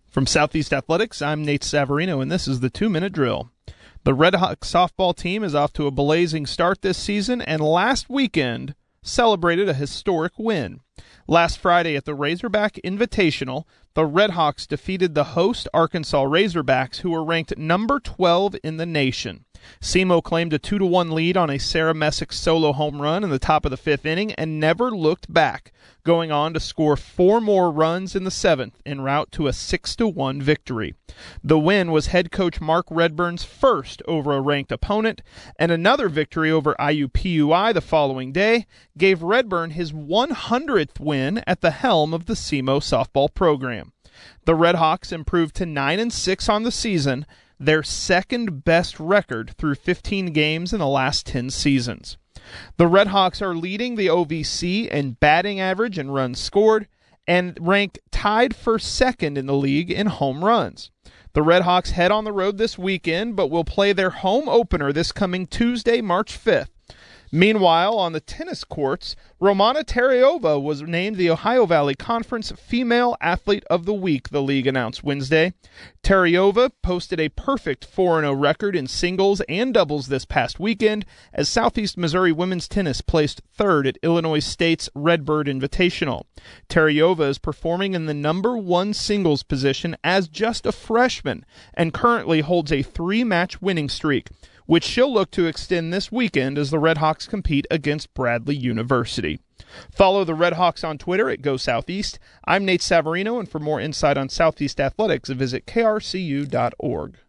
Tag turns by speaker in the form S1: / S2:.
S1: From Southeast Athletics, I'm Nate Savarino, and this is the 2-Minute Drill. The Red Hawks softball team is off to a blazing start this season, and last weekend celebrated a historic win. Last Friday at the Razorback Invitational, the Red Hawks defeated the host Arkansas Razorbacks, who were ranked number 12 in the nation. SEMO claimed a 2-1 lead on a Sarah Messick solo home run in the top of the fifth inning and never looked back, going on to score 4 more runs in the seventh en route to a 6-1 victory. The win was head coach Mark Redburn's first over a ranked opponent, and another victory over IUPUI the following day gave Redburn his 100th win at the helm of the SEMO softball program. The Red Hawks improved to 9-6 on the season, their second-best record through 15 games in the last 10 seasons. The Red Hawks are leading the OVC in batting average and runs scored, and rank tied for second in the league in home runs. The Red Hawks head on the road this weekend, but will play their home opener this coming Tuesday, March 5th. Meanwhile, on the tennis courts, Romana Terayova was named the Ohio Valley Conference Female Athlete of the Week, the league announced Wednesday. Terayova posted a perfect 4-0 record in singles and doubles this past weekend as Southeast Missouri women's tennis placed third at Illinois State's Redbird Invitational. Terayova is performing in the number 1 singles position as just a freshman and currently holds a 3-match winning streak, which she'll look to extend this weekend as the Red Hawks compete against Bradley University. Follow the Red Hawks on Twitter at GoSoutheast. I'm Nate Savarino, and for more insight on Southeast Athletics, visit krcu.org.